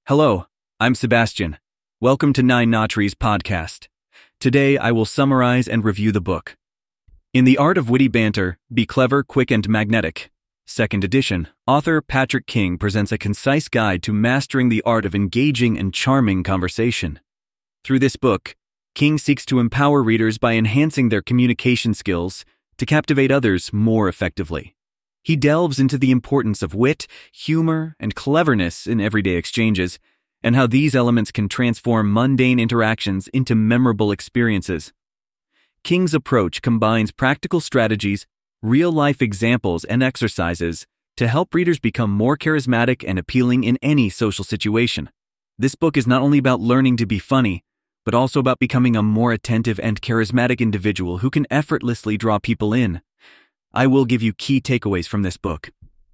Hello, I'm Sebastian. Welcome to Nine Nautries podcast. Today I will summarize and review the book. In the Art of Witty Banter, Be Clever, Quick, and Magnetic. Second edition, author Patrick King presents a concise guide to mastering the art of engaging and charming conversation. Through this book, King seeks to empower readers by enhancing their communication skills to captivate others more effectively. He delves into the importance of wit, humor, and cleverness in everyday exchanges, and how these elements can transform mundane interactions into memorable experiences. King's approach combines practical strategies, real-life examples, and exercises to help readers become more charismatic and appealing in any social situation. This book is not only about learning to be funny, but also about becoming a more attentive and charismatic individual who can effortlessly draw people in. I will give you key takeaways from this book.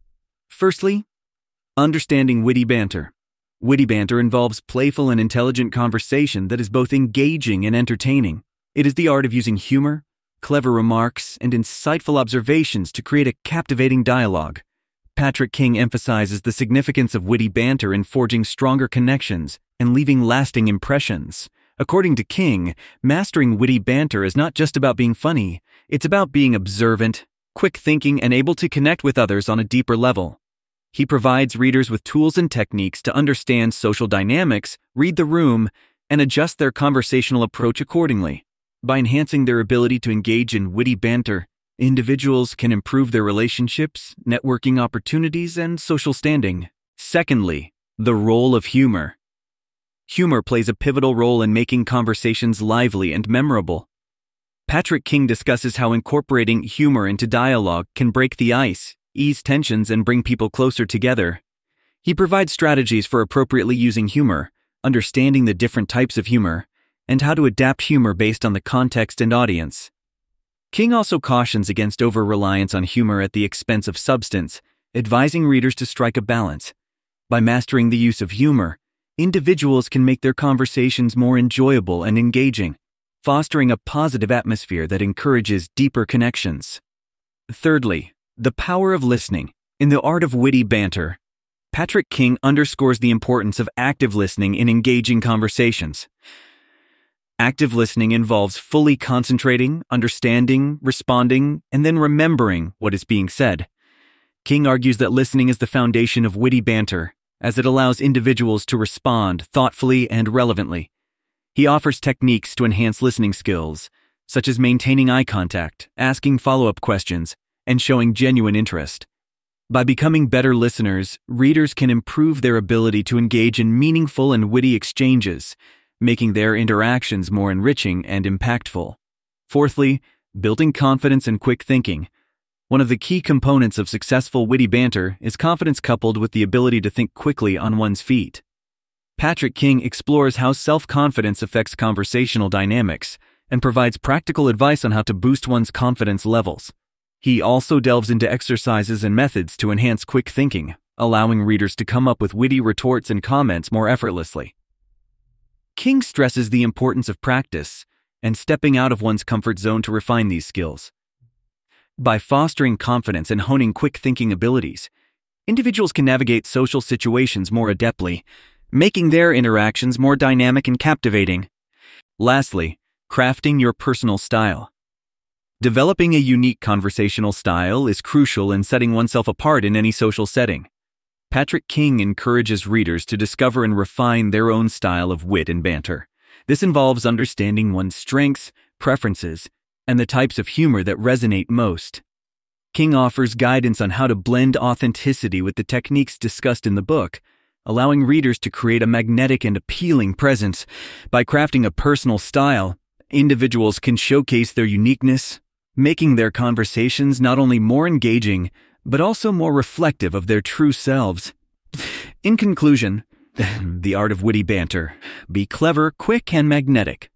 Firstly, understanding witty banter. Witty banter involves playful and intelligent conversation that is both engaging and entertaining. It is the art of using humor, clever remarks, and insightful observations to create a captivating dialogue. Patrick King emphasizes the significance of witty banter in forging stronger connections and leaving lasting impressions. According to King, mastering witty banter is not just about being funny, it's about being observant, quick thinking, and able to connect with others on a deeper level. He provides readers with tools and techniques to understand social dynamics, read the room, and adjust their conversational approach accordingly. By enhancing their ability to engage in witty banter, individuals can improve their relationships, networking opportunities, and social standing. Secondly, the role of humor. Humor plays a pivotal role in making conversations lively and memorable. Patrick King discusses how incorporating humor into dialogue can break the ice, ease tensions, and bring people closer together. He provides strategies for appropriately using humor, understanding the different types of humor, and how to adapt humor based on the context and audience. King also cautions against over-reliance on humor at the expense of substance, advising readers to strike a balance. By mastering the use of humor, individuals can make their conversations more enjoyable and engaging, fostering a positive atmosphere that encourages deeper connections. Thirdly, the power of listening. In the Art of Witty Banter, Patrick King underscores the importance of active listening in engaging conversations. Active listening involves fully concentrating, understanding, responding, and then remembering what is being said. King argues that listening is the foundation of witty banter, as it allows individuals to respond thoughtfully and relevantly. He offers techniques to enhance listening skills, such as maintaining eye contact, asking follow-up questions, and showing genuine interest. By becoming better listeners, readers can improve their ability to engage in meaningful and witty exchanges, making their interactions more enriching and impactful. Fourthly, building confidence and quick thinking. One of the key components of successful witty banter is confidence coupled with the ability to think quickly on one's feet. Patrick King explores how self-confidence affects conversational dynamics and provides practical advice on how to boost one's confidence levels. He also delves into exercises and methods to enhance quick thinking, allowing readers to come up with witty retorts and comments more effortlessly. King stresses the importance of practice and stepping out of one's comfort zone to refine these skills. By fostering confidence and honing quick thinking abilities, individuals can navigate social situations more adeptly, making their interactions more dynamic and captivating. Lastly, crafting your personal style. Developing a unique conversational style is crucial in setting oneself apart in any social setting. Patrick King encourages readers to discover and refine their own style of wit and banter. This involves understanding one's strengths, preferences, and the types of humor that resonate most. King offers guidance on how to blend authenticity with the techniques discussed in the book, allowing readers to create a magnetic and appealing presence. By crafting a personal style, individuals can showcase their uniqueness, making their conversations not only more engaging, but also more reflective of their true selves. In conclusion, The Art of Witty Banter, Be Clever, Quick, and Magnetic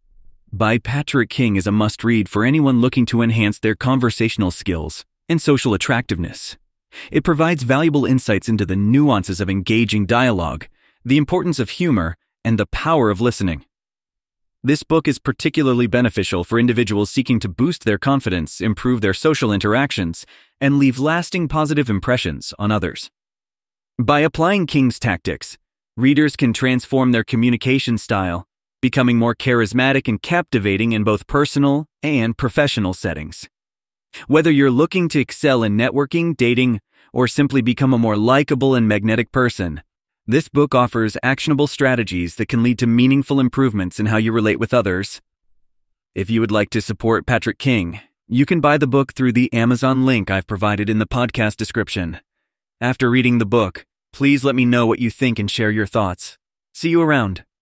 by Patrick King is a must-read for anyone looking to enhance their conversational skills and social attractiveness. It provides valuable insights into the nuances of engaging dialogue, the importance of humor, and the power of listening. This book is particularly beneficial for individuals seeking to boost their confidence, improve their social interactions, and leave lasting positive impressions on others. By applying King's tactics, Readers can transform their communication style, becoming more charismatic and captivating in both personal and professional settings. Whether you're looking to excel in networking, dating, or simply become a more likable and magnetic person, this book offers actionable strategies that can lead to meaningful improvements in how you relate with others. If you would like to support Patrick King, you can buy the book through the Amazon link I've provided in the podcast description. After reading the book, please let me know what you think and share your thoughts. See you around.